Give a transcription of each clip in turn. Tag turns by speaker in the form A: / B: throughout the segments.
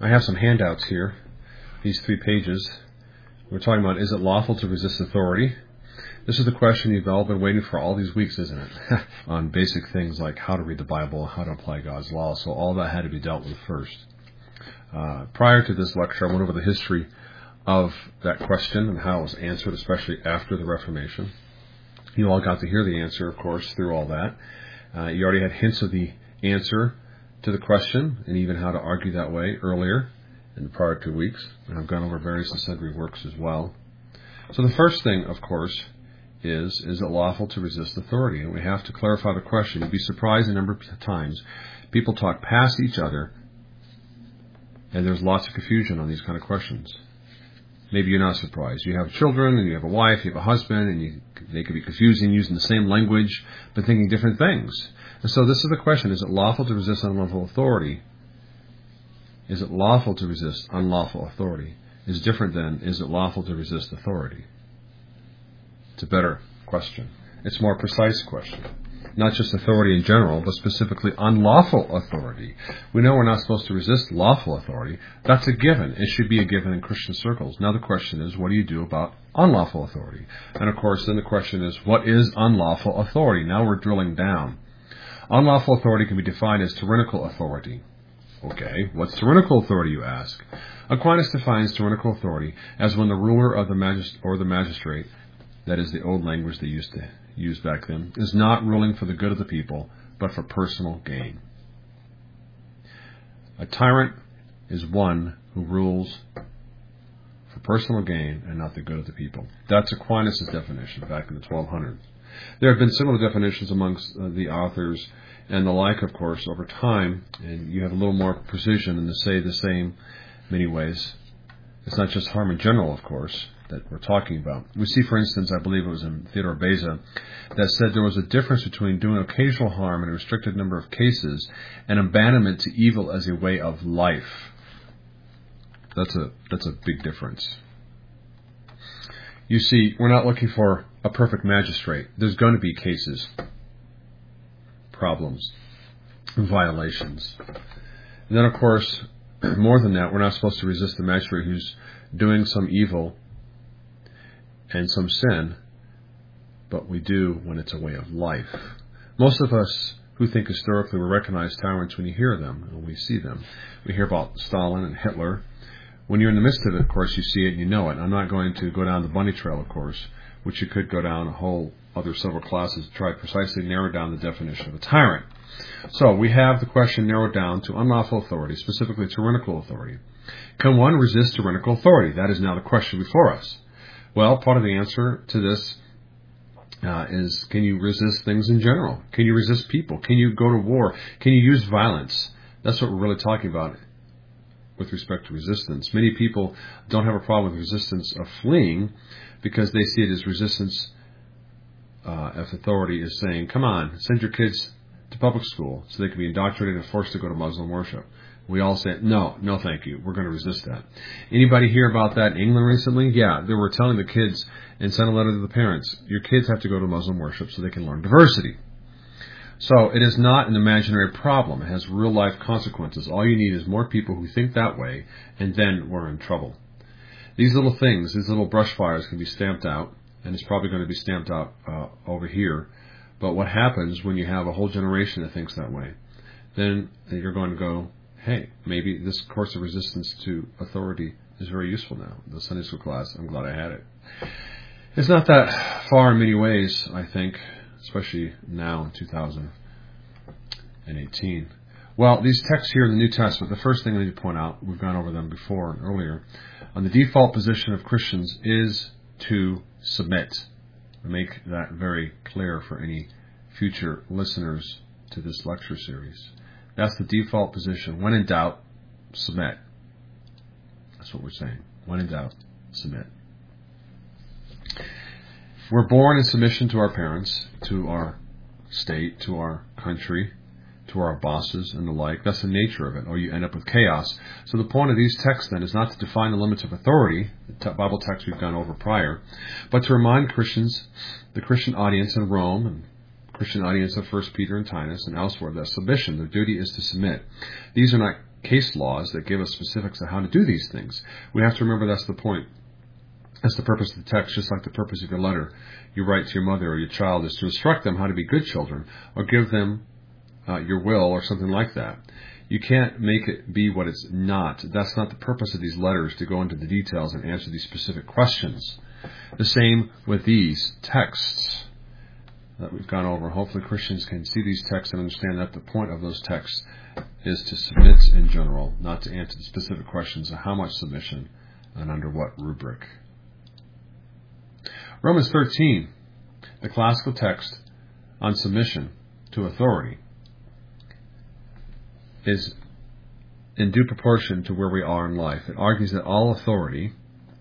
A: I have some handouts here, these 3 pages. We're talking about, is it lawful to resist authority? This is the question you've all been waiting for all these weeks, isn't it? On basic things like how to read the Bible, how to apply God's law. So all that had to be dealt with first. Prior to this lecture, I went over the history of that question and how it was answered, especially after the Reformation. You all got to hear the answer, of course, through all that. You already had hints of the answer to the question and even how to argue that way earlier in the prior 2 weeks. And I've gone over various and sundry works as well. So the first thing, of course, is it lawful to resist authority? And we have to clarify the question. You'd be surprised the number of times people talk past each other, and there's lots of confusion on these kind of questions. Maybe you're not surprised. You have children, and you have a wife, you have a husband, and they could be confusing, using the same language, but thinking different things. And so this is the question. Is it lawful to resist unlawful authority? Is it lawful to resist unlawful authority? Is different than, is it lawful to resist authority? It's a better question. It's a more precise question. Not just authority in general, but specifically unlawful authority. We know we're not supposed to resist lawful authority. That's a given. It should be a given in Christian circles. Now the question is, what do you do about unlawful authority? And of course, then the question is, what is unlawful authority? Now we're drilling down. Unlawful authority can be defined as tyrannical authority. Okay, what's tyrannical authority, you ask? Aquinas defines tyrannical authority as when the ruler of the magistrate, that is the old language they used to use back then, is not ruling for the good of the people, but for personal gain. A tyrant is one who rules for personal gain and not the good of the people. That's Aquinas' definition back in the 1200s. There have been similar definitions amongst the authors and the like, of course, over time, and you have a little more precision in to say the same many ways. It's not just harm in general, of course, that we're talking about. We see, for instance, I believe it was in Theodore Beza, that said there was a difference between doing occasional harm in a restricted number of cases and abandonment to evil as a way of life. That's a big difference. You see, we're not looking for a perfect magistrate. There's going to be cases, problems, violations. And then, of course, more than that, we're not supposed to resist the magistrate who's doing some evil and some sin, but we do when it's a way of life. Most of us who think historically will recognize tyrants when you hear them, and we see them. We hear about Stalin and Hitler. When you're in the midst of it, of course, you see it and you know it. I'm not going to go down the bunny trail, of course, which you could go down a whole other several classes to try precisely narrow down the definition of a tyrant. So we have the question narrowed down to unlawful authority, specifically tyrannical authority. Can one resist tyrannical authority? That is now the question before us. Well, part of the answer to this is, can you resist things in general? Can you resist people? Can you go to war? Can you use violence? That's what we're really talking about with respect to resistance. Many people don't have a problem with resistance of fleeing because they see it as resistance if authority is saying, come on, send your kids to public school so they can be indoctrinated and forced to go to Muslim worship. We all say, no, thank you. We're going to resist that. Anybody hear about that in England recently? Yeah, they were telling the kids and sent a letter to the parents, your kids have to go to Muslim worship so they can learn diversity. So it is not an imaginary problem. It has real life consequences. All you need is more people who think that way, and then we're in trouble. These little things, these little brush fires can be stamped out, and it's probably going to be stamped out over here. But what happens when you have a whole generation that thinks that way? Then you're going to go, hey, maybe this course of resistance to authority is very useful now. The Sunday school class, I'm glad I had it. It's not that far in many ways, I think, especially now in 2018. Well, these texts here in the New Testament, the first thing I need to point out, we've gone over them before and earlier, on the default position of Christians is to submit. Make that very clear for any future listeners to this lecture series. That's the default position. When in doubt, submit. That's what we're saying. When in doubt, submit. We're born in submission to our parents, to our state, to our country, to our bosses and the like. That's the nature of it, or you end up with chaos. So the point of these texts then is not to define the limits of authority, the Bible text we've gone over prior, but to remind Christians, the Christian audience in Rome and Christian audience of 1 Peter and Titus and elsewhere, that submission, their duty is to submit. These are not case laws that give us specifics on how to do these things. We have to remember that's the point. That's the purpose of the text, just like the purpose of your letter you write to your mother or your child is to instruct them how to be good children or give them your will or something like that. You can't make it be what it's not. That's not the purpose of these letters, to go into the details and answer these specific questions. The same with these texts that we've gone over. Hopefully Christians can see these texts and understand that the point of those texts is to submit in general, not to answer the specific questions of how much submission and under what rubric. Romans 13, the classical text on submission to authority, is in due proportion to where we are in life. It argues that all authority,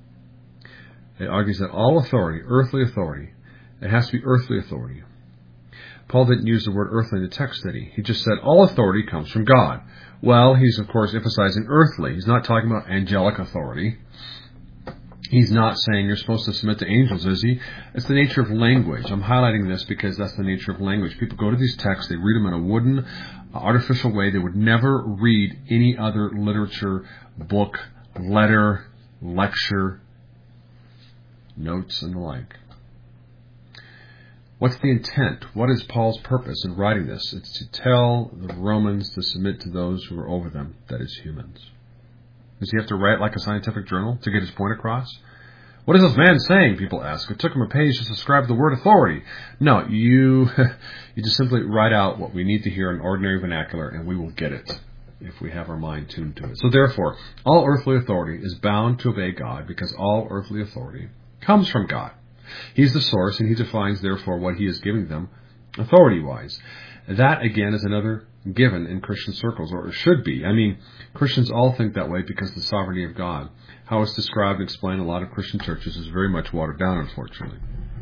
A: earthly authority, it has to be earthly authority. Paul didn't use the word earthly in the text, did he? He just said all authority comes from God. Well, he's of course emphasizing earthly. He's not talking about angelic authority. He's not saying you're supposed to submit to angels, is he? It's the nature of language. I'm highlighting this because that's the nature of language. People go to these texts, they read them in a wooden, artificial way. They would never read any other literature, book, letter, lecture, notes, and the like. What's the intent? What is Paul's purpose in writing this? It's to tell the Romans to submit to those who are over them, that is, humans. Does he have to write like a scientific journal to get his point across? What is this man saying? People ask. It took him a page to describe the word authority. No, you just simply write out what we need to hear in ordinary vernacular, and we will get it if we have our mind tuned to it. So therefore, all earthly authority is bound to obey God, because all earthly authority comes from God. He's the source, and he defines, therefore, what he is giving them authority-wise. That, again, is another given in Christian circles, or it should be. I mean, Christians all think that way because of the sovereignty of God. How it's described and explained in a lot of Christian churches is very much watered down, unfortunately.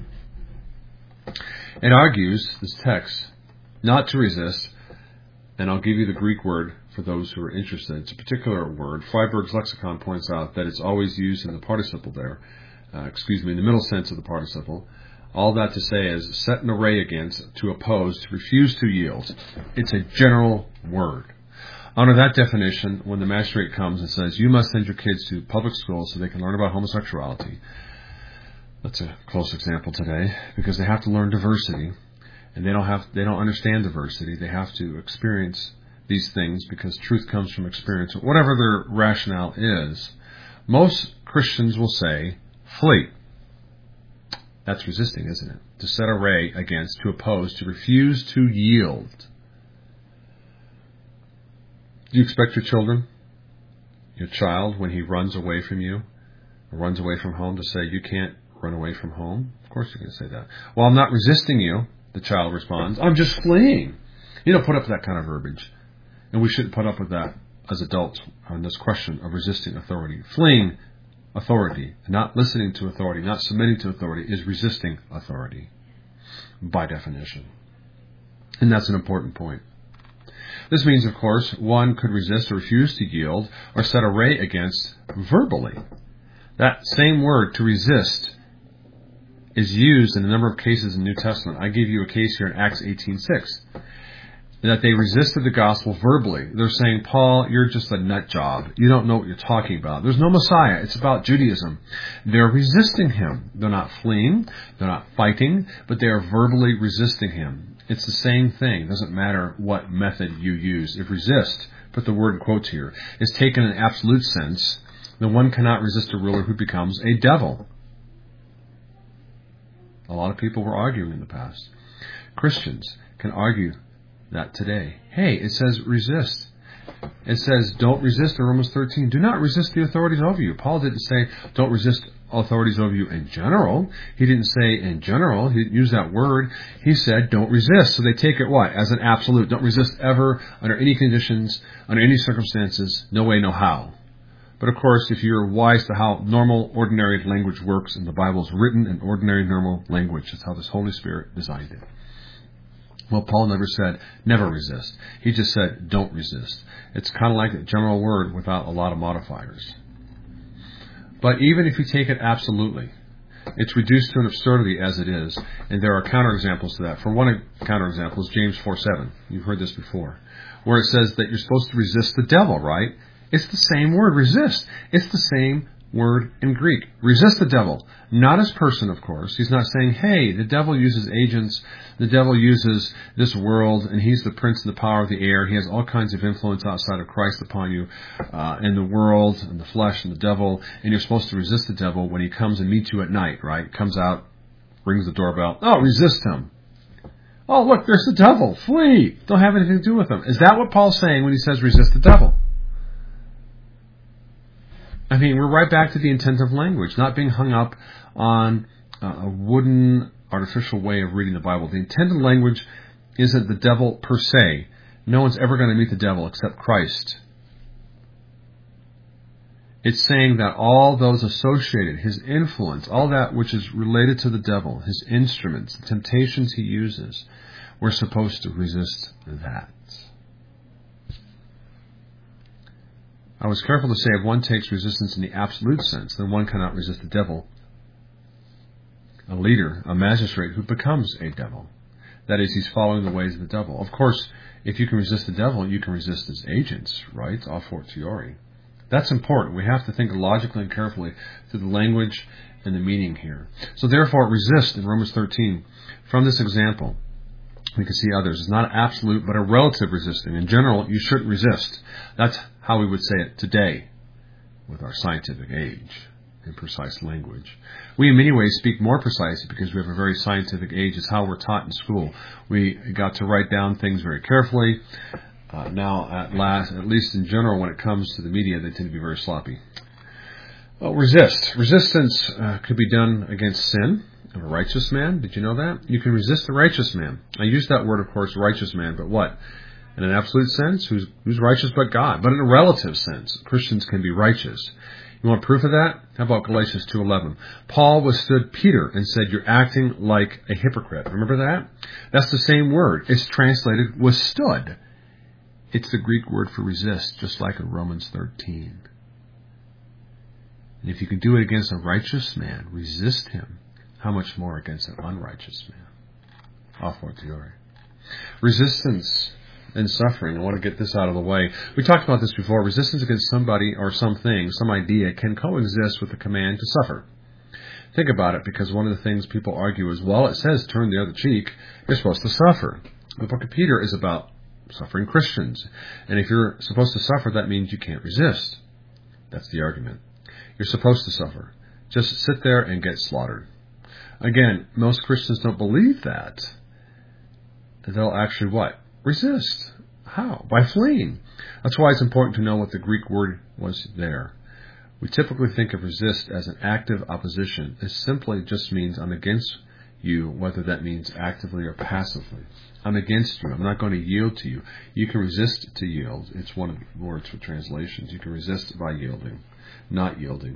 A: It argues, this text, not to resist, and I'll give you the Greek word for those who are interested. It's a particular word. Freiberg's lexicon points out that it's always used in the participle there. In the middle sense of the participle. All that to say is set an array against, to oppose, to refuse to yield. It's a general word. Under that definition, when the magistrate comes and says, you must send your kids to public schools so they can learn about homosexuality, that's a close example today, because they have to learn diversity, and they don't understand diversity. They have to experience these things because truth comes from experience. Whatever their rationale is, most Christians will say, flee. That's resisting, isn't it? To set array against, to oppose, to refuse to yield. Do you expect your child, when he runs away from you, or runs away from home, to say, you can't run away from home? Of course you're going to say that. Well, I'm not resisting you, the child responds. I'm just fleeing. You don't put up with that kind of verbiage. And we shouldn't put up with that as adults on this question of resisting authority. Fleeing authority, not listening to authority, not submitting to authority, is resisting authority by definition. And that's an important point. This means, of course, one could resist or refuse to yield or set array against verbally. That same word, to resist, is used in a number of cases in the New Testament. I gave you a case here in Acts 18:6. That they resisted the gospel verbally. They're saying, Paul, you're just a nut job. You don't know what you're talking about. There's no Messiah. It's about Judaism. They're resisting him. They're not fleeing. They're not fighting, but they are verbally resisting him. It's the same thing. It doesn't matter what method you use. If resist, put the word in quotes here, is taken in an absolute sense, then one cannot resist a ruler who becomes a devil. A lot of people were arguing in the past. Christians can argue that today. Hey, it says resist. It says don't resist in Romans 13. Do not resist the authorities over you. Paul didn't say don't resist authorities over you in general. He didn't say in general. He didn't use that word. He said don't resist. So they take it what? As an absolute. Don't resist ever, under any conditions, under any circumstances, no way, no how. But of course, if you're wise to how normal, ordinary language works, and the Bible is written in ordinary, normal language, that's how this Holy Spirit designed it. Well, Paul never said, never resist. He just said, don't resist. It's kind of like a general word without a lot of modifiers. But even if you take it absolutely, It's reduced to an absurdity as it is, and there are counterexamples to that. For one counterexample is James 4:7. You've heard this before, where it says that you're supposed to resist the devil, right? It's the same word, resist. It's the same word in Greek. Resist the devil. Not his person, of course. He's not saying, hey, the devil uses agents, the devil uses this world, and he's the prince and the power of the air. He has all kinds of influence outside of Christ upon you, in the world, and the flesh, and the devil, and you're supposed to resist the devil when he comes and meets you at night, right? Comes out, rings the doorbell. Oh, resist him. Oh, look, there's the devil. Flee. Don't have anything to do with him. Is that what Paul's saying when he says resist the devil? I mean, we're right back to the intent of language, not being hung up on a wooden, artificial way of reading the Bible. The intent of language isn't the devil per se. No one's ever going to meet the devil except Christ. It's saying that all those associated, his influence, all that which is related to the devil, his instruments, the temptations he uses, we're supposed to resist that. I was careful to say if one takes resistance in the absolute sense, then one cannot resist the devil, a leader, a magistrate who becomes a devil. That is, he's following the ways of the devil. Of course, if you can resist the devil, you can resist his agents, right? A fortiori. That's important. We have to think logically and carefully through the language and the meaning here. So therefore, resist in Romans 13. From this example, we can see others. It's not absolute, but a relative resisting. In general, you shouldn't resist. That's how we would say it today with our scientific age in precise language. We in many ways speak more precisely because we have a very scientific age. It's how we're taught in school. We got to write down things very carefully. Now, at least in general, when it comes to the media, they tend to be very sloppy. Well, resist. Resistance could be done against sin of a righteous man. Did you know that? You can resist the righteous man. I use that word, of course, righteous man, but what? In an absolute sense, who's righteous but God? But in a relative sense, Christians can be righteous. You want proof of that? How about Galatians 2:11? Paul withstood Peter and said, you're acting like a hypocrite. Remember that? That's the same word. It's translated withstood. It's the Greek word for resist, just like in Romans 13. And if you can do it against a righteous man, resist him, how much more against an unrighteous man? A fortiori. Resistance and suffering. I want to get this out of the way. We talked about this before. Resistance against somebody or something, some idea, can coexist with the command to suffer. Think about it, because one of the things people argue is, well, it says turn the other cheek. You're supposed to suffer. The book of Peter is about suffering Christians. And if you're supposed to suffer, that means you can't resist. That's the argument. You're supposed to suffer. Just sit there and get slaughtered. Again, most Christians don't believe that. They'll actually what? Resist. How? By fleeing. That's why it's important to know what the Greek word was there. We typically think of resist as an active opposition. It simply just means I'm against you, whether that means actively or passively. I'm against you. I'm not going to yield to you. You can resist to yield. It's one of the words for translations. You can resist by yielding, not yielding.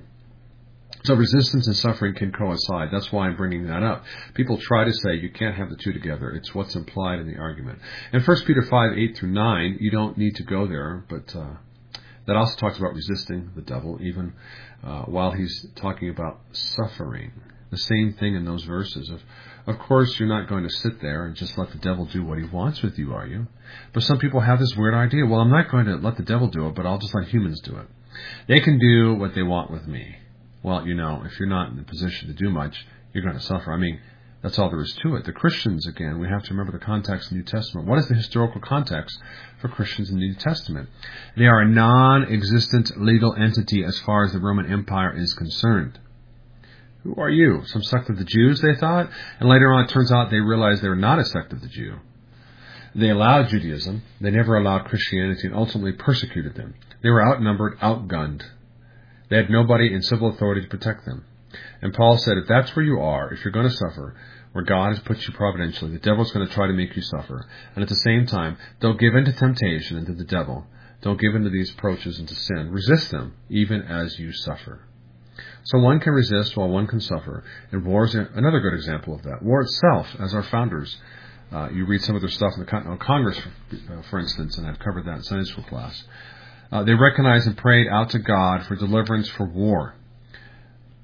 A: So resistance and suffering can coincide. That's why I'm bringing that up. People try to say you can't have the two together. It's what's implied in the argument. In 1 Peter 5:8-9, you don't need to go there, but that also talks about resisting the devil, even while he's talking about suffering. The same thing in those verses. Of course, you're not going to sit there and just let the devil do what he wants with you, are you? But some people have this weird idea. Well, I'm not going to let the devil do it, but I'll just let humans do it. They can do what they want with me. Well, you know, if you're not in the position to do much, you're going to suffer. I mean, that's all there is to it. The Christians, again, we have to remember the context of the New Testament. What is the historical context for Christians in the New Testament? They are a non-existent legal entity as far as the Roman Empire is concerned. Who are you? Some sect of the Jews, they thought? And later on, it turns out they realized they were not a sect of the Jew. They allowed Judaism. They never allowed Christianity and ultimately persecuted them. They were outnumbered, outgunned. They had nobody in civil authority to protect them. And Paul said, if that's where you are, if you're going to suffer, where God has put you providentially, the devil's going to try to make you suffer. And at the same time, don't give in to temptation and to the devil. Don't give in to these approaches into sin. Resist them, even as you suffer. So one can resist while one can suffer. And war is another good example of that. War itself, as our founders, you read some of their stuff in the Continental Congress, for instance, and I've covered that in Sunday school class. They recognized and prayed out to God for deliverance for war.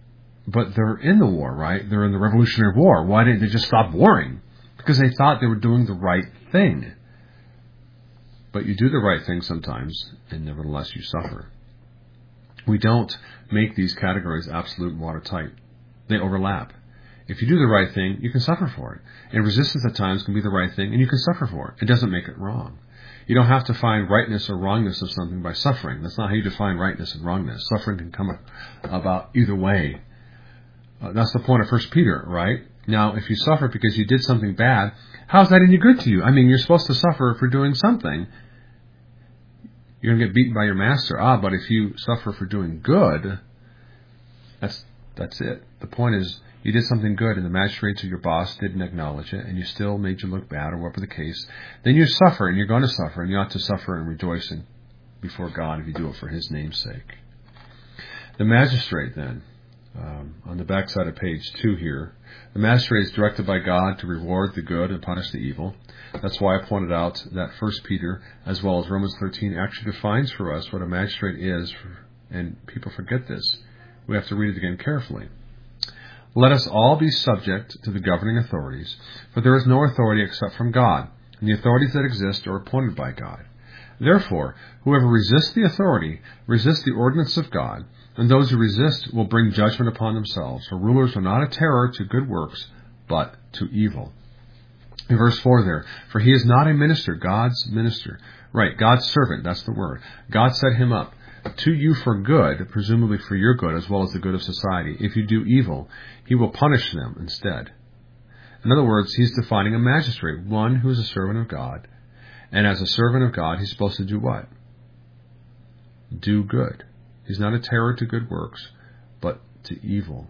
A: but they're in the war, right? They're in the Revolutionary War. Why didn't they just stop warring? Because they thought they were doing the right thing. But you do the right thing sometimes, and nevertheless you suffer. We don't make these categories absolute and watertight. They overlap. If you do the right thing, you can suffer for it. And resistance at times can be the right thing, and you can suffer for it. It doesn't make it wrong. You don't have to find rightness or wrongness of something by suffering. That's not how you define rightness and wrongness. Suffering can come about either way. That's the point of 1 Peter, right? Now, if you suffer because you did something bad, how's that any good to you? I mean, you're supposed to suffer for doing something. You're going to get beaten by your master. But if you suffer for doing good, that's it. The point is, you did something good and the magistrates or your boss didn't acknowledge it and you still made you look bad or whatever the case. Then you suffer and you're going to suffer and you ought to suffer and rejoice before God if you do it for His name's sake. The magistrate then, on the back side of page 2 here, the magistrate is directed by God to reward the good and punish the evil. That's why I pointed out that 1 Peter as well as Romans 13 actually defines for us what a magistrate is, and people forget this. We have to read it again carefully. Let us all be subject to the governing authorities, for there is no authority except from God, and the authorities that exist are appointed by God. Therefore, whoever resists the authority resists the ordinance of God, and those who resist will bring judgment upon themselves, for rulers are not a terror to good works, but to evil. In verse 4 there, for he is not a minister, God's minister. Right, God's servant, that's the word. God set him up to you for good, presumably for your good as well as the good of society. If you do evil, He will punish them instead. In other words, He's defining a magistrate, one who is a servant of God. And as a servant of God, he's supposed to do what? Do good. He's not a terror to good works, but to evil.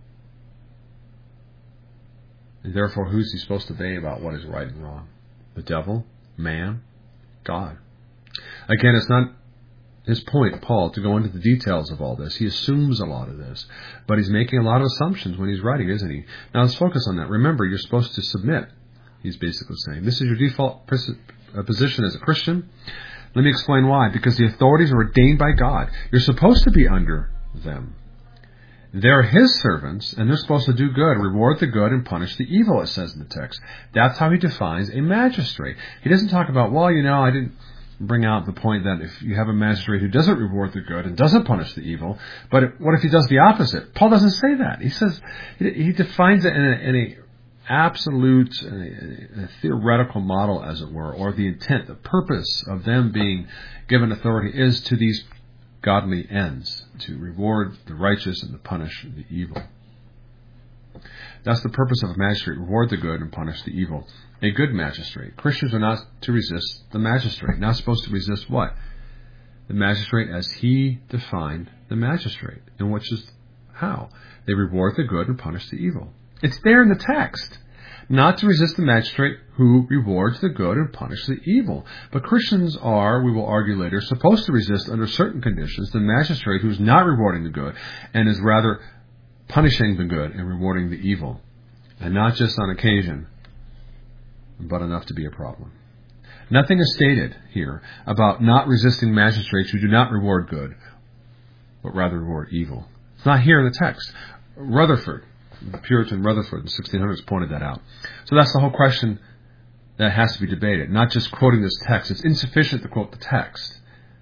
A: And therefore, who's he supposed to obey about what is right and wrong? The devil? Man? God? Again, it's not his point, Paul, to go into the details of all this. He assumes a lot of this, but he's making a lot of assumptions when he's writing, isn't he? Now let's focus on that. Remember, you're supposed to submit, he's basically saying. This is your default position as a Christian. Let me explain why. Because the authorities are ordained by God. You're supposed to be under them. They're His servants, and they're supposed to do good, reward the good, and punish the evil, it says in the text. That's how he defines a magistrate. He doesn't talk about, I didn't bring out the point that if you have a magistrate who doesn't reward the good and doesn't punish the evil, but what if he does the opposite? Paul doesn't say that. He says, he defines it in a absolute, a theoretical model, as it were, or the intent, the purpose of them being given authority is to these godly ends, to reward the righteous and to punish the evil. That's the purpose of a magistrate, reward the good and punish the evil. A good magistrate. Christians are not to resist the magistrate. Not supposed to resist what? The magistrate as he defined the magistrate. And which is how? They reward the good and punish the evil. It's there in the text. Not to resist the magistrate who rewards the good and punishes the evil. But Christians are, we will argue later, supposed to resist under certain conditions the magistrate who's not rewarding the good and is rather punishing the good and rewarding the evil. And not just on occasion, but enough to be a problem. Nothing is stated here about not resisting magistrates who do not reward good, but rather reward evil. It's not here in the text. Rutherford, Puritan Rutherford in the 1600s pointed that out. So that's the whole question that has to be debated, not just quoting this text. It's insufficient to quote the text.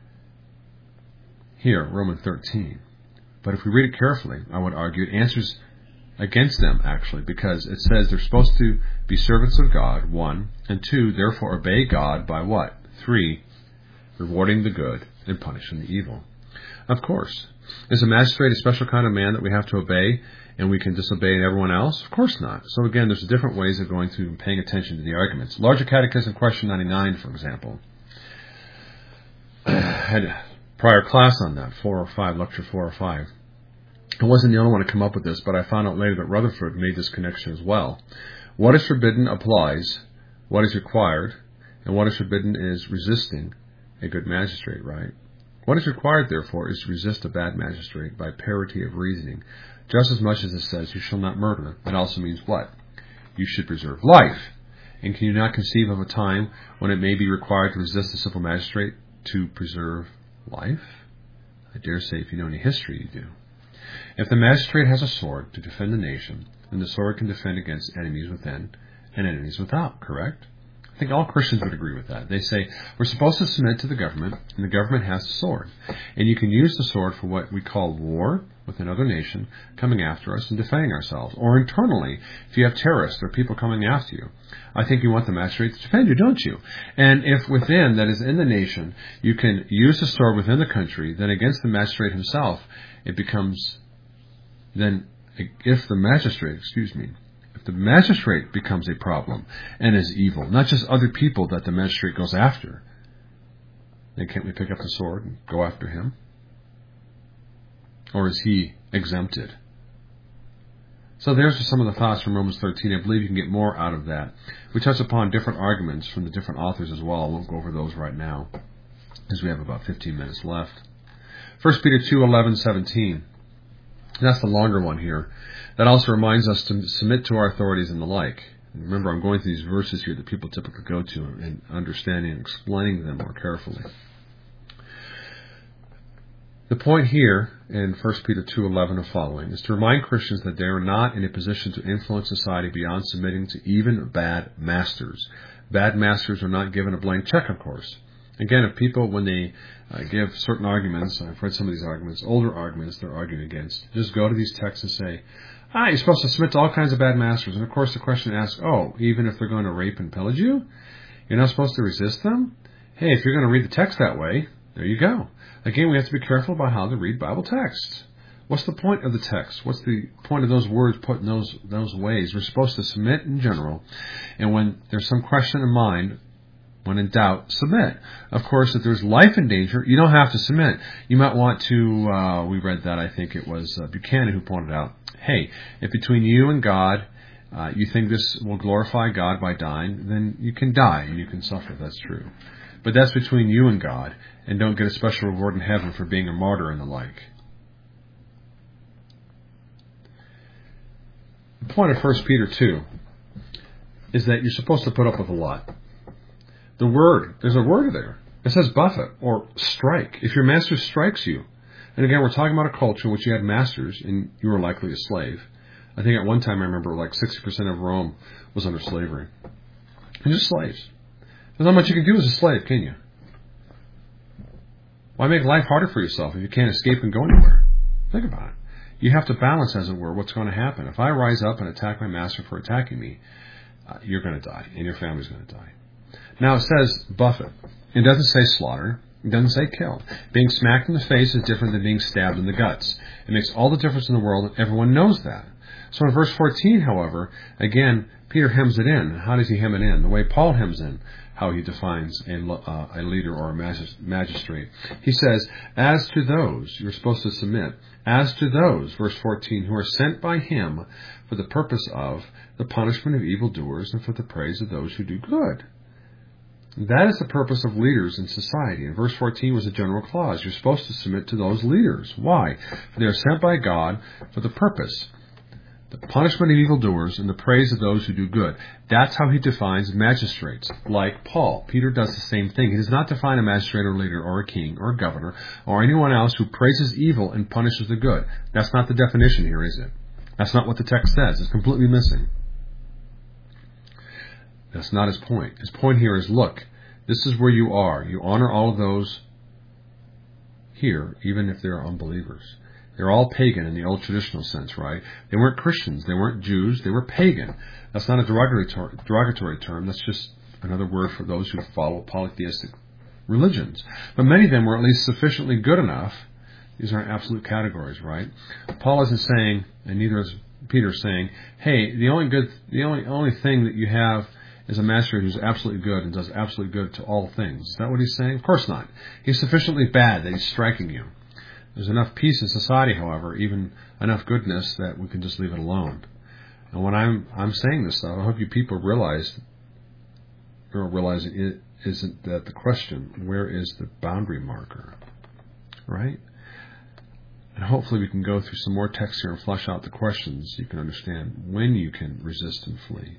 A: Here, Romans 13. But if we read it carefully, I would argue it answers against them, actually, because it says they're supposed to be servants of God, 1, and 2, therefore obey God by what? 3, rewarding the good and punishing the evil. Of course. Is a magistrate a special kind of man that we have to obey and we can disobey everyone else? Of course not. So again, there's different ways of going through and paying attention to the arguments. Larger Catechism, question 99, for example. I had a prior class on that, 4 or 5, lecture 4 or 5. I wasn't the only one to come up with this, but I found out later that Rutherford made this connection as well. What is forbidden applies, what is required, and what is forbidden is resisting a good magistrate, right? What is required, therefore, is to resist a bad magistrate by parity of reasoning. Just as much as it says, you shall not murder, it also means what? You should preserve life. And can you not conceive of a time when it may be required to resist a civil magistrate to preserve life? I dare say if you know any history, you do. If the magistrate has a sword to defend the nation, then the sword can defend against enemies within and enemies without, correct? I think all Christians would agree with that. They say we're supposed to submit to the government, and the government has the sword. And you can use the sword for what we call war with another nation coming after us and defending ourselves. Or internally, if you have terrorists or people coming after you. I think you want the magistrate to defend you, don't you? And if within, that is in the nation, you can use the sword within the country, then against the magistrate himself, it becomes, then, if the magistrate becomes a problem and is evil, not just other people that the magistrate goes after, then can't we pick up the sword and go after him? Or is he exempted? So there's some of the thoughts from Romans 13. I believe you can get more out of that. We touch upon different arguments from the different authors as well. I won't go over those right now, as we have about 15 minutes left. 1 Peter 2:11-17. That's the longer one here. That also reminds us to submit to our authorities and the like. And remember, I'm going through these verses here that people typically go to and understanding and explaining them more carefully. The point here in 1 Peter 2:11 and following is to remind Christians that they are not in a position to influence society beyond submitting to even bad masters. Bad masters are not given a blank check, of course. Again, if people, when they give certain arguments, I've read some of these arguments, older arguments they're arguing against, just go to these texts and say, you're supposed to submit to all kinds of bad masters. And of course the question asks, even if they're going to rape and pillage you, you're not supposed to resist them? Hey, if you're going to read the text that way, there you go. Again, we have to be careful about how to read Bible texts. What's the point of the text? What's the point of those words put in those ways? We're supposed to submit in general, and when there's some question in mind, when in doubt, submit. Of course, if there's life in danger, you don't have to submit. You might want to, we read that, I think it was Buchanan who pointed out, hey, if between you and God, you think this will glorify God by dying, then you can die and you can suffer if that's true. But that's between you and God, and don't get a special reward in heaven for being a martyr and the like. The point of 1 Peter 2 is that you're supposed to put up with a lot. The word, there's a word there. It says buffet or strike. If your master strikes you, and again, we're talking about a culture in which you had masters and you were likely a slave. I think at one time I remember like 60% of Rome was under slavery. And just slaves. There's not much you can do as a slave, can you? Why make life harder for yourself if you can't escape and go anywhere? Think about it. You have to balance, as it were, what's going to happen. If I rise up and attack my master for attacking me, you're going to die, and your family's going to die. Now it says buffet. It doesn't say slaughter. It doesn't say kill. Being smacked in the face is different than being stabbed in the guts. It makes all the difference in the world, and everyone knows that. So in verse 14, however, again, Peter hems it in. How does he hem it in? The way Paul hems in how he defines a leader or a magistrate. He says, as to those, you're supposed to submit, as to those, verse 14, who are sent by him for the purpose of the punishment of evildoers and for the praise of those who do good. That is the purpose of leaders in society. And verse 14 was a general clause. You're supposed to submit to those leaders. Why? For they are sent by God for the purpose, the punishment of evildoers and the praise of those who do good. That's how he defines magistrates, like Paul. Peter does the same thing. He does not define a magistrate or leader or a king or a governor or anyone else who praises evil and punishes the good. That's not the definition here, is it? That's not what the text says. It's completely missing. That's not his point. His point here is, look, this is where you are. You honor all of those here, even if they're unbelievers. They're all pagan in the old traditional sense, right? They weren't Christians. They weren't Jews. They were pagan. That's not a derogatory term. That's just another word for those who follow polytheistic religions. But many of them were at least sufficiently good enough. These aren't absolute categories, right? Paul isn't saying, and neither is Peter saying, hey, the only thing that you have is a master who's absolutely good and does absolutely good to all things. Is that what he's saying? Of course not. He's sufficiently bad that he's striking you. There's enough peace in society, however, even enough goodness that we can just leave it alone. And when I'm saying this stuff, I hope you people realize it isn't that the question, where is the boundary marker? Right? And hopefully we can go through some more text here and flesh out the questions so you can understand when you can resist and flee.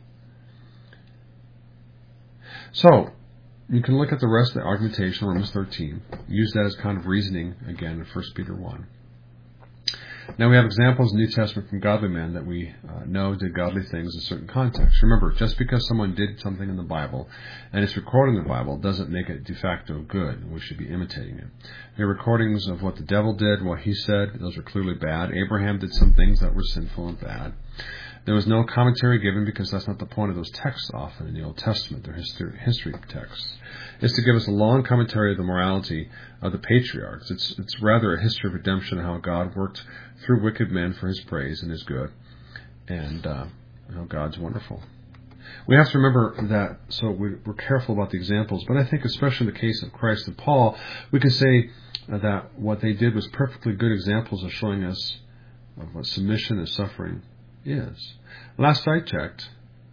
A: So, you can look at the rest of the argumentation in Romans 13. Use that as kind of reasoning, again, in 1 Peter 1. Now we have examples in the New Testament from godly men that we know did godly things in certain contexts. Remember, just because someone did something in the Bible and it's recorded in the Bible doesn't make it de facto good. We should be imitating it. There are recordings of what the devil did, what he said. Those are clearly bad. Abraham did some things that were sinful and bad. There was no commentary given because that's not the point of those texts often in the Old Testament. They're history texts. It's to give us a long commentary of the morality of the patriarchs. It's rather a history of redemption and how God worked through wicked men for his praise and his good. And how God's wonderful. We have to remember that, so we're careful about the examples, but I think especially in the case of Christ and Paul, we can say that what they did was perfectly good examples of showing us of what submission and suffering is. Last I checked,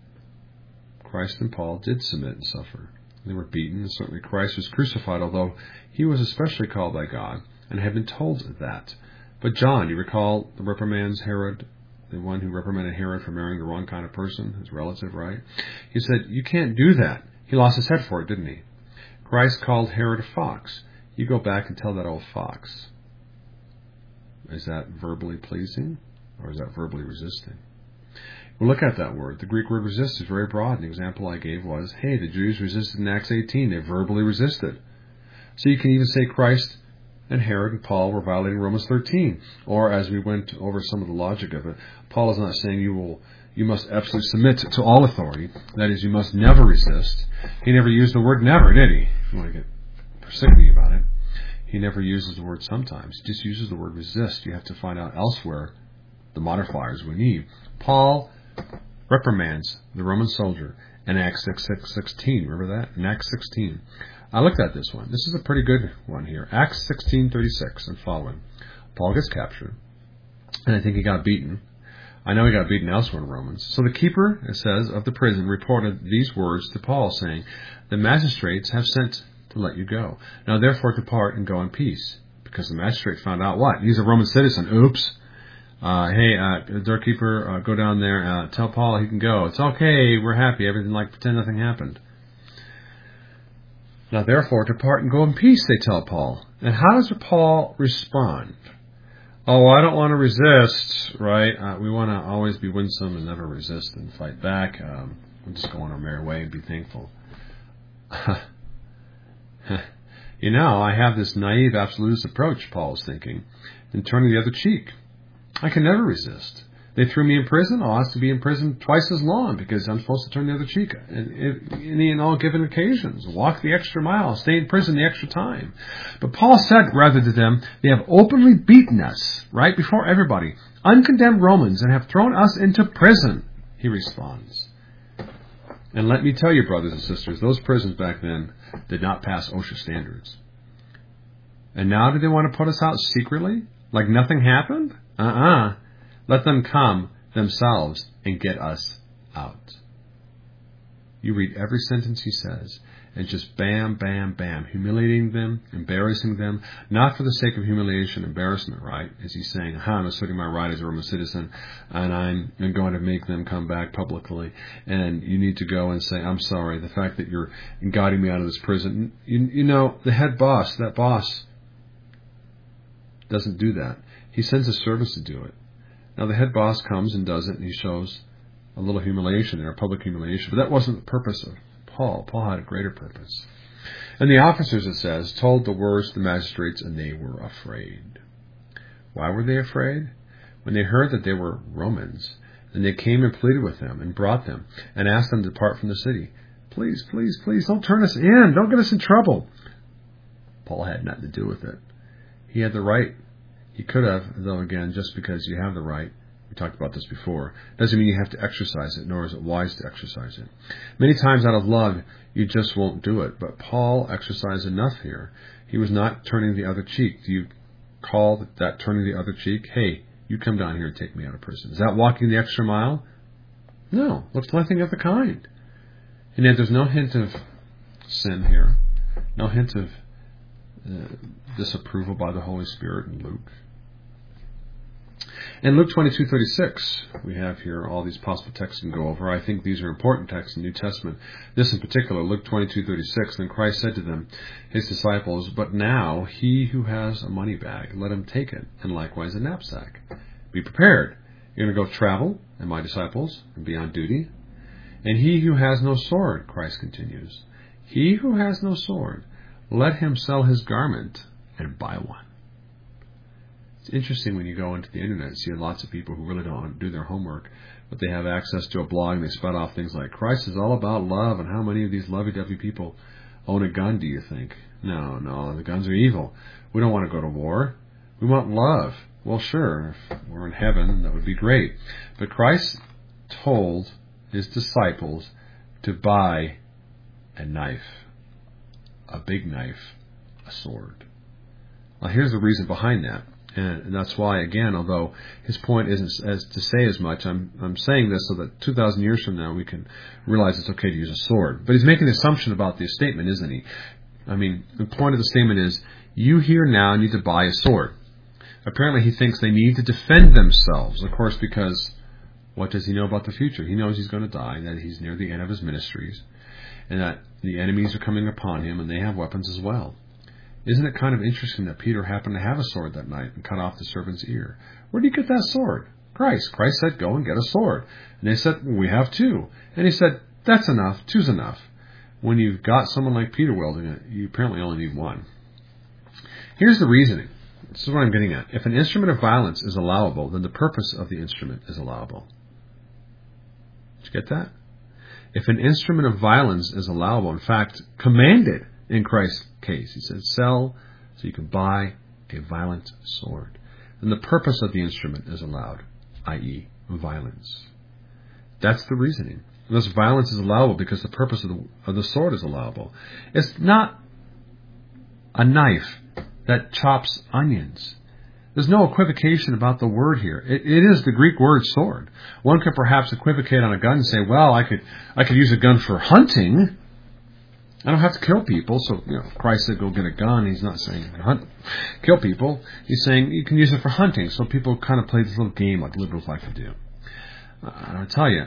A: Christ and Paul did submit and suffer. They were beaten, and certainly Christ was crucified, although he was especially called by God and had been told that. But John, you recall the reprimands Herod, the one who reprimanded Herod for marrying the wrong kind of person, his relative, right? He said, you can't do that. He lost his head for it, didn't he? Christ called Herod a fox. You go back and tell that old fox. Is that verbally pleasing? Or is that verbally resisting? We'll look at that word. The Greek word resist is very broad. An example I gave was, hey, the Jews resisted in Acts 18. They verbally resisted. So you can even say Christ and Herod and Paul were violating Romans 13. Or as we went over some of the logic of it, Paul is not saying you must absolutely submit to all authority. That is, you must never resist. He never used the word never, did he? If you want to get persnickety about it. He never uses the word sometimes. He just uses the word resist. You have to find out elsewhere the modifiers we need. Paul reprimands the Roman soldier in Acts 16. Remember that? In Acts 16. I looked at this one. This is a pretty good one here. Acts 16:36 and following. Paul gets captured, and I think he got beaten. I know he got beaten elsewhere in Romans. So the keeper, it says, of the prison reported these words to Paul, saying, the magistrates have sent to let you go. Now therefore depart and go in peace. Because the magistrate found out what? He's a Roman citizen. Oops. Hey, doorkeeper, go down there, tell Paul he can go. It's okay, we're happy, everything like pretend nothing happened. Now therefore depart and go in peace, they tell Paul. And how does Paul respond? Oh, I don't want to resist, right? We want to always be winsome and never resist and fight back. We'll just go on our merry way and be thankful. I have this naive absolutist approach, Paul is thinking, and turning the other cheek. I can never resist. They threw me in prison. I'll have to be in prison twice as long because I'm supposed to turn the other cheek in all given occasions. Walk the extra mile. Stay in prison the extra time. But Paul said, rather to them, they have openly beaten us, right before everybody, uncondemned Romans, and have thrown us into prison. He responds. And let me tell you, brothers and sisters, those prisons back then did not pass OSHA standards. And now do they want to put us out secretly? Like nothing happened? Let them come themselves and get us out. You read every sentence he says, and just bam, bam, bam, humiliating them, embarrassing them, not for the sake of humiliation, embarrassment, right? As he's saying, I'm asserting my right as a Roman citizen, and I'm going to make them come back publicly, and you need to go and say, I'm sorry, the fact that you're guiding me out of this prison. The head boss, that boss, doesn't do that. He sends his servants to do it. Now the head boss comes and does it, and he shows a little humiliation there, a public humiliation. But that wasn't the purpose of Paul. Paul had a greater purpose. And the officers, it says, told the words to the magistrates, and they were afraid. Why were they afraid? When they heard that they were Romans, and they came and pleaded with them, and brought them, and asked them to depart from the city. Please, please, please, don't turn us in. Don't get us in trouble. Paul had nothing to do with it. He had the right. He could have, though, again, just because you have the right, we talked about this before, doesn't mean you have to exercise it, nor is it wise to exercise it. Many times out of love, you just won't do it. But Paul exercised enough here. He was not turning the other cheek. Do you call that turning the other cheek? Hey, you come down here and take me out of prison. Is that walking the extra mile? No, it's nothing of the kind. And yet there's no hint of sin here, no hint of disapproval by the Holy Spirit in Luke. In Luke 22:36, we have here all these possible texts we can go over. I think these are important texts in the New Testament. This in particular, Luke 22:36, then Christ said to them, his disciples, but now he who has a money bag, let him take it, and likewise a knapsack. Be prepared. You're going to go travel, and my disciples, and be on duty. And he who has no sword, Christ continues, he who has no sword, let him sell his garment and buy one. It's interesting when you go into the internet and see lots of people who really don't do their homework, but they have access to a blog and they spout off things like, Christ is all about love, and how many of these lovey-dovey people own a gun, do you think? No, the guns are evil. We don't want to go to war. We want love. Well, sure, if we're in heaven, that would be great. But Christ told his disciples to buy a knife, a big knife, a sword. Well, here's the reason behind that. And that's why, again, although his point isn't as to say as much, I'm saying this so that 2,000 years from now we can realize it's okay to use a sword. But he's making an assumption about the statement, isn't he? I mean, the point of the statement is, you here now need to buy a sword. Apparently he thinks they need to defend themselves, of course, because what does he know about the future? He knows he's going to die, that he's near the end of his ministries, and that the enemies are coming upon him, and they have weapons as well. Isn't it kind of interesting that Peter happened to have a sword that night and cut off the servant's ear? Where did he get that sword? Christ. Christ said, go and get a sword. And they said, well, we have two. And he said, that's enough. Two's enough. When you've got someone like Peter wielding it, you apparently only need one. Here's the reasoning. This is what I'm getting at. If an instrument of violence is allowable, then the purpose of the instrument is allowable. Did you get that? If an instrument of violence is allowable, in fact, commanded in Christ's case, he said, sell so you can buy a violent sword. Then the purpose of the instrument is allowed, i.e., violence. That's the reasoning. And thus violence is allowable because the purpose of the sword is allowable. It's not a knife that chops onions. There's no equivocation about the word here. It is the Greek word sword. One could perhaps equivocate on a gun and say, well, I could use a gun for hunting. I don't have to kill people. So, Christ said go get a gun. He's not saying kill people. He's saying you can use it for hunting. So people kind of play this little game like liberals like to do. I'll tell you,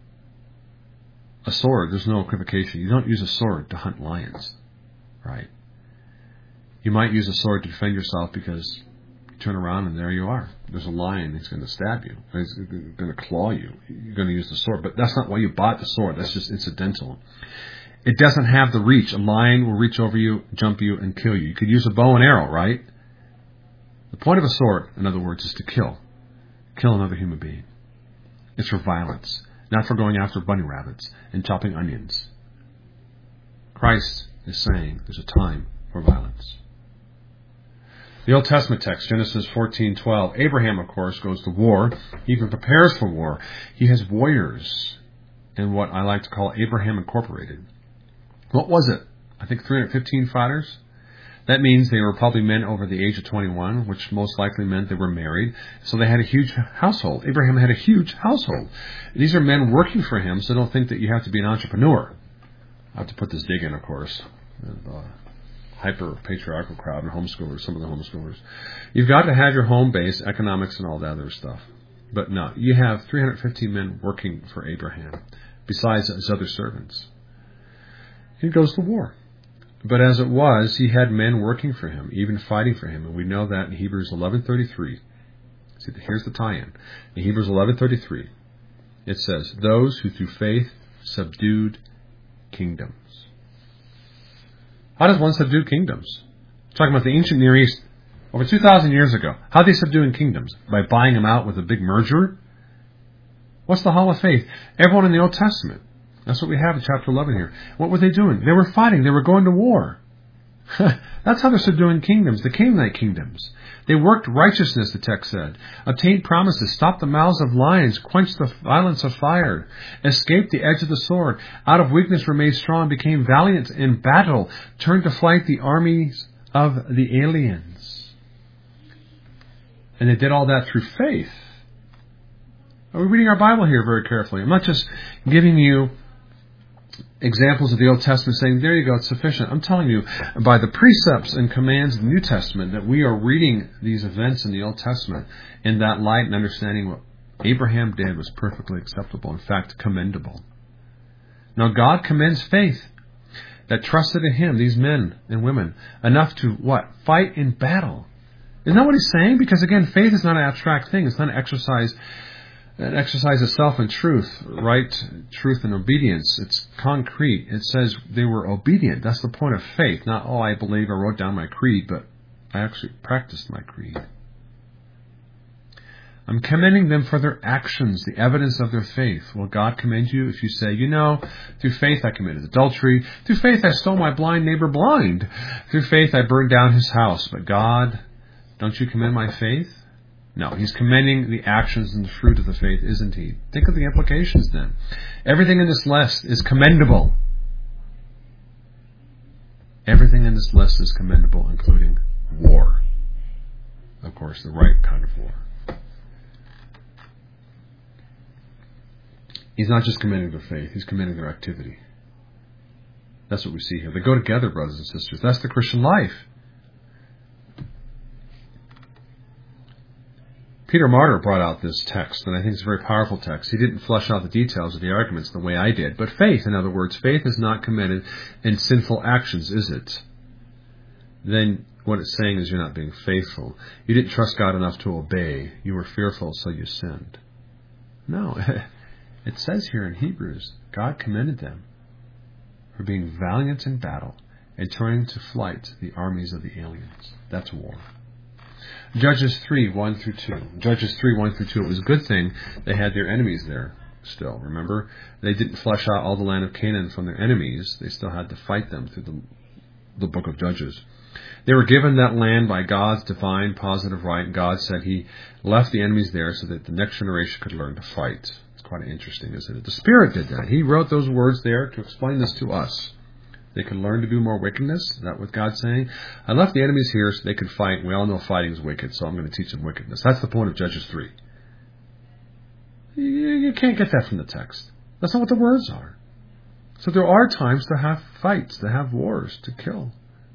A: a sword, there's no equivocation. You don't use a sword to hunt lions, right? You might use a sword to defend yourself because you turn around and there you are. There's a lion that's going to stab you. He's going to claw you. You're going to use the sword. But that's not why you bought the sword. That's just incidental. It doesn't have the reach. A lion will reach over you, jump you, and kill you. You could use a bow and arrow, right? The point of a sword, in other words, is to kill. Kill another human being. It's for violence, not for going after bunny rabbits and chopping onions. Christ is saying there's a time for violence. The Old Testament text, Genesis 14:12. Abraham, of course, goes to war. He even prepares for war. He has warriors in what I like to call Abraham Incorporated. What was it? I think 315 fighters. That means they were probably men over the age of 21, which most likely meant they were married. So they had a huge household. Abraham had a huge household. These are men working for him, so don't think that you have to be an entrepreneur. I have to put this dig in, of course. Hyper-patriarchal crowd and homeschoolers, some of the homeschoolers. You've got to have your home base, economics, and all that other stuff. But no, you have 315 men working for Abraham, besides his other servants. He goes to war. But as it was, he had men working for him, even fighting for him. And we know that in Hebrews 11:33. See, here's the tie-in. In Hebrews 11:33, it says, those who through faith subdued kingdoms. How does one subdue kingdoms? Talking about the ancient Near East, over 2,000 years ago. How are they subduing kingdoms? By buying them out with a big merger? What's the Hall of Faith? Everyone in the Old Testament. That's what we have in chapter 11 here. What were they doing? They were fighting. They were going to war. That's how they're subduing kingdoms, the Canaanite kingdoms. They worked righteousness, the text said, obtained promises, stopped the mouths of lions, quenched the violence of fire, escaped the edge of the sword, out of weakness were made strong, became valiant in battle, turned to flight the armies of the aliens. And they did all that through faith. Are we reading our Bible here very carefully? I'm not just giving you examples of the Old Testament saying, there you go, it's sufficient. I'm telling you, by the precepts and commands of the New Testament, that we are reading these events in the Old Testament in that light and understanding what Abraham did was perfectly acceptable, in fact, commendable. Now, God commends faith that trusted in Him, these men and women, enough to, what? Fight in battle. Isn't that what He's saying? Because, again, faith is not an abstract thing. It's not an exercise of self and truth, right? Truth and obedience. It's concrete. It says they were obedient. That's the point of faith. Not, I believe, I wrote down my creed, but I actually practiced my creed. I'm commending them for their actions, the evidence of their faith. Will God commend you if you say, through faith I committed adultery. Through faith I stole my blind neighbor blind. Through faith I burned down his house. But God, don't you commend my faith? No, He's commending the actions and the fruit of the faith, isn't He? Think of the implications then. Everything in this list is commendable. Everything in this list is commendable, including war. Of course, the right kind of war. He's not just commending their faith, He's commending their activity. That's what we see here. They go together, brothers and sisters. That's the Christian life. Peter Martyr brought out this text, and I think it's a very powerful text. He didn't flesh out the details of the arguments the way I did. But faith, in other words, faith is not commended in sinful actions, is it? Then what it's saying is you're not being faithful. You didn't trust God enough to obey. You were fearful, so you sinned. No. It says here in Hebrews, God commended them for being valiant in battle and turning to flight the armies of the aliens. That's war. Judges 3, 1 through 2. Judges 3, 1 through 2. It was a good thing they had their enemies there still. Remember? They didn't flesh out all the land of Canaan from their enemies. They still had to fight them through the book of Judges. They were given that land by God's divine positive right, and God said He left the enemies there so that the next generation could learn to fight. It's quite interesting, isn't it? The Spirit did that. He wrote those words there to explain this to us. They could learn to do more wickedness. Is that what God's saying? I left the enemies here so they could fight. We all know fighting is wicked, so I'm going to teach them wickedness. That's the point of Judges 3. You can't get that from the text. That's not what the words are. So there are times to have fights, to have wars, to kill.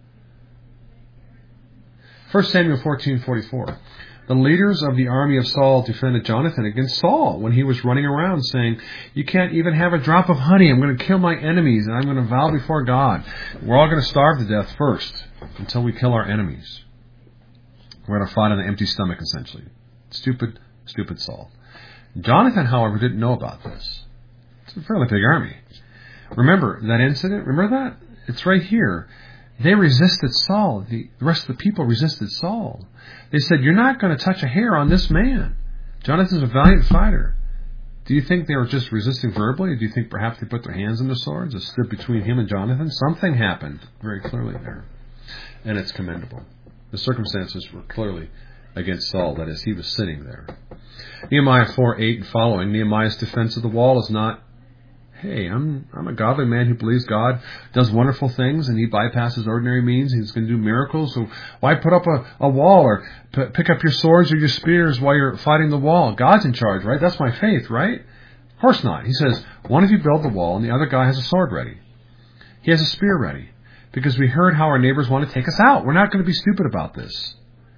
A: 1 Samuel 14:44. The leaders of the army of Saul defended Jonathan against Saul when he was running around saying, you can't even have a drop of honey. I'm going to kill my enemies and I'm going to vow before God. We're all going to starve to death first until we kill our enemies. We're going to fight on an empty stomach, essentially. Stupid Saul. Jonathan, however, didn't know about this. It's a fairly big army. Remember that incident? Remember that? It's right here. They resisted Saul. The rest of the people resisted Saul. They said, you're not going to touch a hair on this man. Jonathan's a valiant fighter. Do you think they were just resisting verbally? Or do you think perhaps they put their hands on their swords and stood between him and Jonathan? Something happened very clearly there. And it's commendable. The circumstances were clearly against Saul. That is, he was sitting there. Nehemiah 4:8 and following. Nehemiah's defense of the wall is not, hey, I'm a godly man who believes God does wonderful things and He bypasses ordinary means. He's going to do miracles. So why put up a wall or pick up your swords or your spears while you're fighting the wall? God's in charge, right? That's my faith, right? Of course not. He says, one of you build the wall and the other guy has a sword ready. He has a spear ready because we heard how our neighbors want to take us out. We're not going to be stupid about this.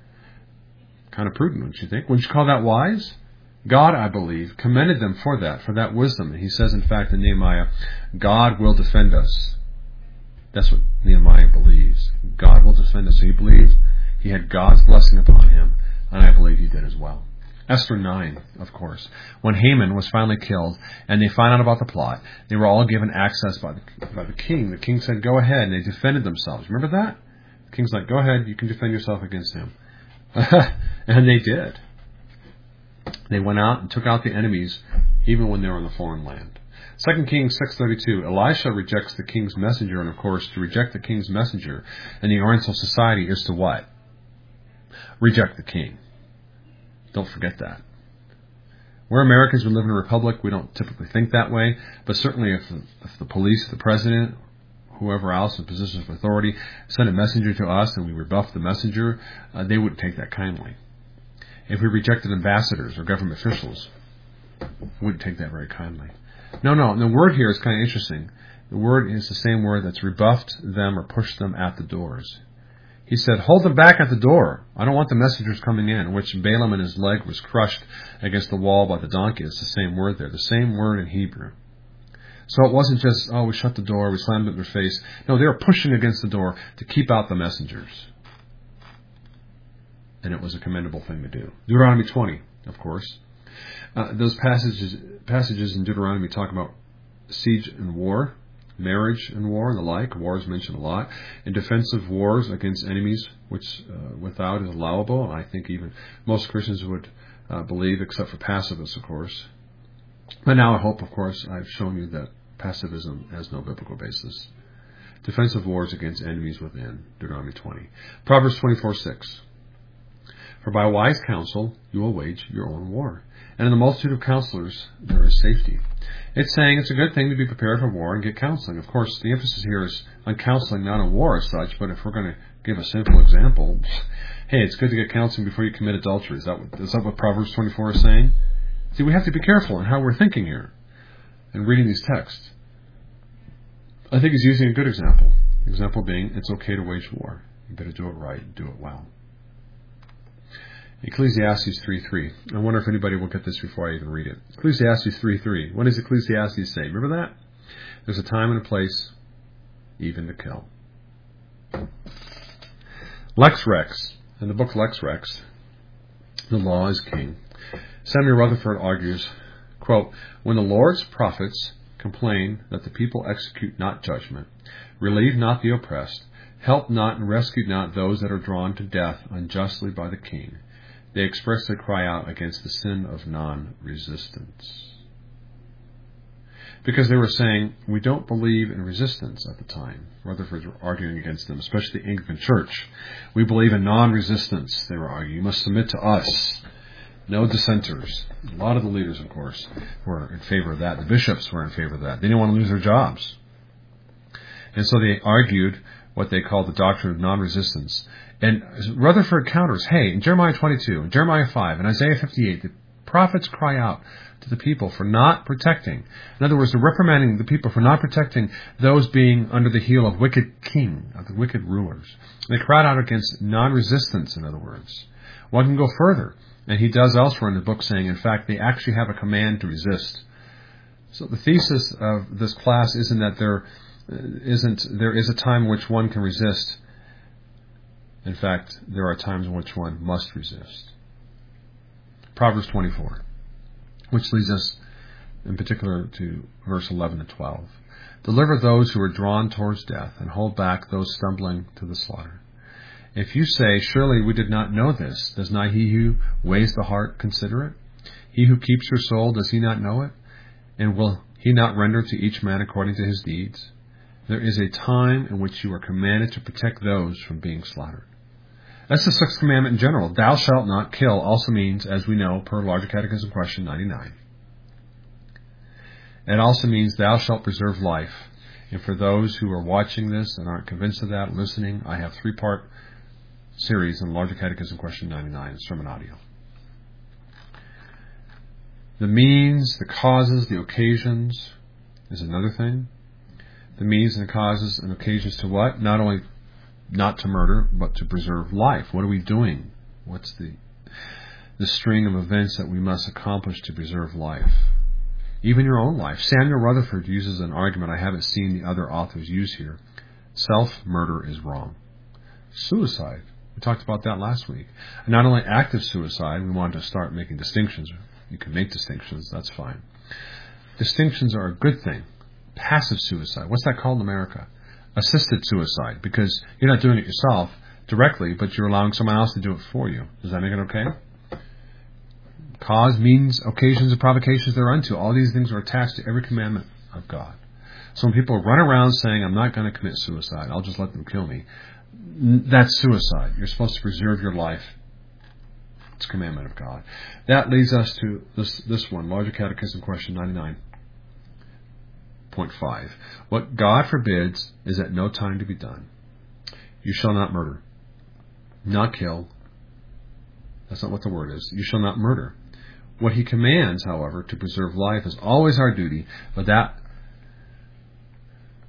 A: Kind of prudent, wouldn't you think? Wouldn't you call that wise? God, I believe, commended them for that wisdom. And he says, in fact, in Nehemiah, God will defend us. That's what Nehemiah believes. God will defend us. So he believed he had God's blessing upon him, and I believe he did as well. Esther 9, of course. When Haman was finally killed, and they found out about the plot, they were all given access by the king. The king said, go ahead, and they defended themselves. Remember that? The king's like, go ahead, you can defend yourself against him. And they did. They went out and took out the enemies, even when they were in a foreign land. 2 Kings 6:32, Elisha rejects the king's messenger, and of course, to reject the king's messenger in the Oriental society is to what? Reject the king. Don't forget that. We're Americans, we live in a republic, we don't typically think that way, but certainly if the police, the president, whoever else in positions of authority sent a messenger to us and we rebuffed the messenger, they wouldn't take that kindly. If we rejected ambassadors or government officials, we wouldn't take that very kindly. No, the word here is kind of interesting. The word is the same word that's rebuffed them or pushed them at the doors. He said, hold them back at the door. I don't want the messengers coming in, which Balaam and his leg was crushed against the wall by the donkey. It's the same word there, the same word in Hebrew. So it wasn't just, we shut the door, we slammed it in their face. No, they were pushing against the door to keep out the messengers. And it was a commendable thing to do. Deuteronomy 20, of course. Those passages in Deuteronomy talk about siege and war, marriage and war, and the like. War is mentioned a lot. And defensive wars against enemies, which without is allowable. And I think even most Christians would believe, except for pacifists, of course. But now I hope, of course, I've shown you that pacifism has no biblical basis. Defensive wars against enemies within, Deuteronomy 20. Proverbs 24:6. For by wise counsel you will wage your own war, and in the multitude of counselors there is safety. It's saying it's a good thing to be prepared for war and get counseling. Of course, the emphasis here is on counseling, not on war as such, but if we're going to give a simple example, hey, it's good to get counseling before you commit adultery. Is that what Proverbs 24 is saying? See, we have to be careful in how we're thinking here and reading these texts. I think he's using a good example. Example being, it's okay to wage war. You better do it right and do it well. Ecclesiastes 3:3. I wonder if anybody will get this before I even read it. Ecclesiastes 3:3. What does Ecclesiastes say? Remember that? There's a time and a place even to kill. Lex Rex. In the book Lex Rex, The Law is King, Samuel Rutherford argues, quote, when the Lord's prophets complain that the people execute not judgment, relieve not the oppressed, help not and rescue not those that are drawn to death unjustly by the king, they expressly cry out against the sin of non-resistance. Because they were saying, we don't believe in resistance at the time. Rutherfords were arguing against them, especially the Anglican Church. We believe in non-resistance, they were arguing. You must submit to us. No dissenters. A lot of the leaders, of course, were in favor of that. The bishops were in favor of that. They didn't want to lose their jobs. And so they argued what they called the doctrine of non-resistance. And Rutherford counters, hey, in Jeremiah 22, in Jeremiah 5, and Isaiah 58, the prophets cry out to the people for not protecting. In other words, they're reprimanding the people for not protecting those being under the heel of wicked king, of the wicked rulers. They cried out against non-resistance, in other words. One can go further, and he does elsewhere in the book, saying, in fact, they actually have a command to resist. So the thesis of this class isn't that there is a time in which one can resist. In fact, there are times in which one must resist. Proverbs 24, which leads us in particular to verse 11 and 12. Deliver those who are drawn towards death, and hold back those stumbling to the slaughter. If you say, surely we did not know this, does not he who weighs the heart consider it? He who keeps your soul, does he not know it? And will he not render to each man according to his deeds? There is a time in which you are commanded to protect those from being slaughtered. That's the sixth commandment in general. Thou shalt not kill also means, as we know, per Larger Catechism question 99. It also means thou shalt preserve life. And for those who are watching this and aren't convinced of that, listening, I have 3-part series on Larger Catechism question 99, sermon audio. The means, the causes, the occasions is another thing. The means and the causes and occasions to what? Not only not to murder, but to preserve life. What are we doing? What's the string of events that we must accomplish to preserve life? Even your own life. Samuel Rutherford uses an argument I haven't seen the other authors use here. Self-murder is wrong. Suicide. We talked about that last week. And not only active suicide, we want to start making distinctions. You can make distinctions, that's fine. Distinctions are a good thing. Passive suicide. What's that called in America? Assisted suicide, because you're not doing it yourself directly, but you're allowing someone else to do it for you. Does that make it okay? Cause, means, occasions, and provocations thereunto. All these things are attached to every commandment of God. So when people run around saying, I'm not going to commit suicide, I'll just let them kill me, that's suicide. You're supposed to preserve your life. It's a commandment of God. That leads us to this one, Larger Catechism question 99. Point 5. What God forbids is at no time to be done. You shall not murder. Not kill. That's not what the word is. You shall not murder. What he commands, however, to preserve life is always our duty, but that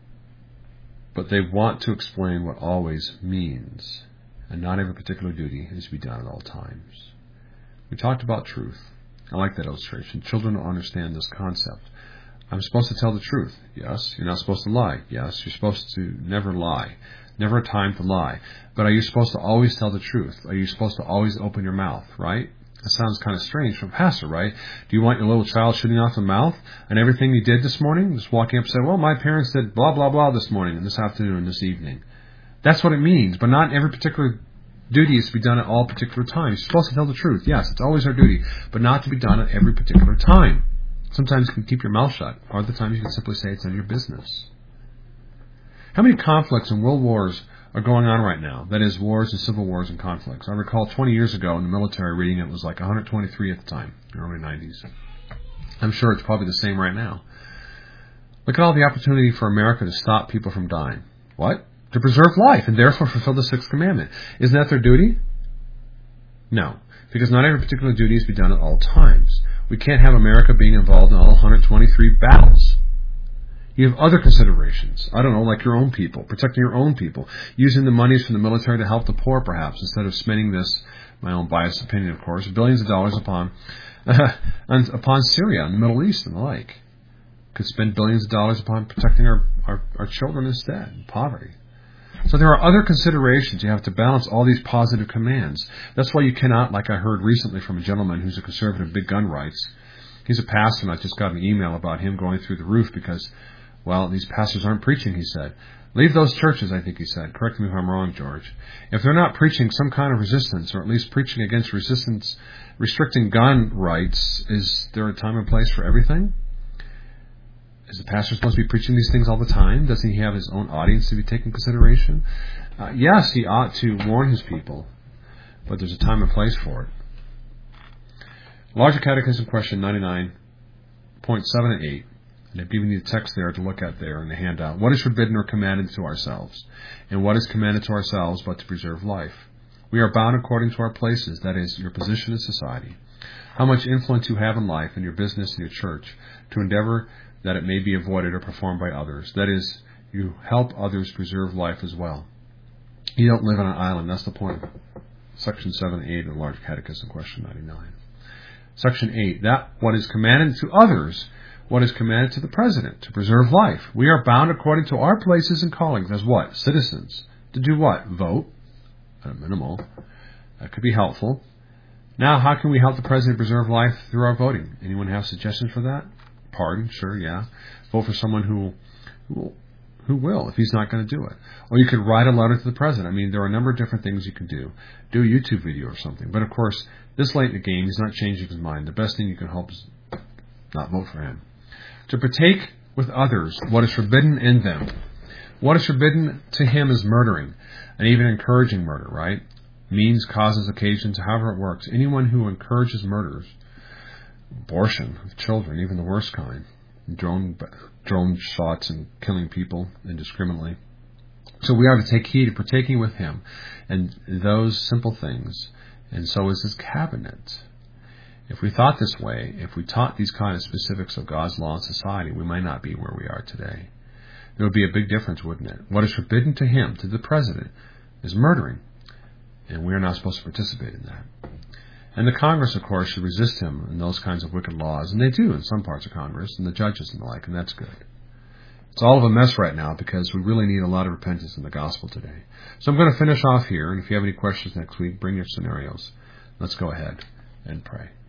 A: But they want to explain what always means, and not every particular duty is to be done at all times. We talked about truth. I like that illustration. Children don't understand this concept. I'm supposed to tell the truth. Yes. You're not supposed to lie. Yes. You're supposed to never lie. Never a time to lie. But are you supposed to always tell the truth? Are you supposed to always open your mouth, right? That sounds kind of strange from a pastor, right? Do you want your little child shooting off the mouth and everything you did this morning? Just walking up and saying, well, my parents did blah, blah, blah this morning and this afternoon and this evening. That's what it means. But not every particular duty is to be done at all particular times. You're supposed to tell the truth. Yes, it's always our duty, but not to be done at every particular time. Sometimes you can keep your mouth shut. Other times you can simply say it's none of your business. How many conflicts and world wars are going on right now? That is, wars and civil wars and conflicts. I recall 20 years ago in the military reading it was like 123 at the time, in the early 90s. I'm sure it's probably the same right now. Look at all the opportunity for America to stop people from dying. What? To preserve life and therefore fulfill the sixth commandment. Isn't that their duty? No, because not every particular duty is to be done at all times. We can't have America being involved in all 123 battles. You have other considerations. I don't know, like your own people, protecting your own people, using the monies from the military to help the poor, perhaps, instead of spending this, my own biased opinion, of course, billions of dollars upon Syria and the Middle East and the like. Could spend billions of dollars upon protecting our children instead, poverty. So there are other considerations. You have to balance all these positive commands. That's why you cannot, like I heard recently from a gentleman who's a conservative, big gun rights. He's a pastor, and I just got an email about him going through the roof because, well, these pastors aren't preaching, he said. Leave those churches, I think he said. Correct me if I'm wrong, George. If they're not preaching some kind of resistance, or at least preaching against resistance, restricting gun rights, is there a time and place for everything? Is the pastor supposed to be preaching these things all the time? Doesn't he have his own audience to be taken consideration? Yes, he ought to warn his people, but there's a time and place for it. Larger Catechism question 99.7 and 8. And I've given you the text there to look at there in the handout. What is forbidden or commanded to ourselves? And what is commanded to ourselves but to preserve life? We are bound according to our places, that is, your position in society. How much influence you have in life, in your business, in your church, to endeavor that it may be avoided or performed by others. That is, you help others preserve life as well. You don't live on an island. That's the point of Section 7 and 8 of the Large Catechism, question 99. Section 8, that what is commanded to others, what is commanded to the President, to preserve life. We are bound according to our places and callings as what? Citizens. To do what? Vote, at a minimal. That could be helpful. Now, how can we help the President preserve life through our voting? Anyone have suggestions for that? Pardon, sure, yeah. Vote for someone who will, if he's not going to do it. Or you could write a letter to the President. I mean, there are a number of different things you can do. Do a YouTube video or something. But, of course, this late in the game, he's not changing his mind. The best thing you can hope is not vote for him. To partake with others what is forbidden in them. What is forbidden to him is murdering, and even encouraging murder, right? Means, causes, occasions, however it works. Anyone who encourages murders, abortion of children, even the worst kind, drone shots and killing people indiscriminately. So we are to take heed of partaking with him and those simple things, and so is his cabinet. If we thought this way, if we taught these kind of specifics of God's law and society, we might not be where we are today. There would be a big difference, wouldn't it? What is forbidden to him, to the President, is murdering, and we are not supposed to participate in that. And the Congress, of course, should resist him in those kinds of wicked laws, and they do in some parts of Congress, and the judges and the like, and that's good. It's all of a mess right now because we really need a lot of repentance in the gospel today. So I'm going to finish off here, and if you have any questions next week, bring your scenarios. Let's go ahead and pray.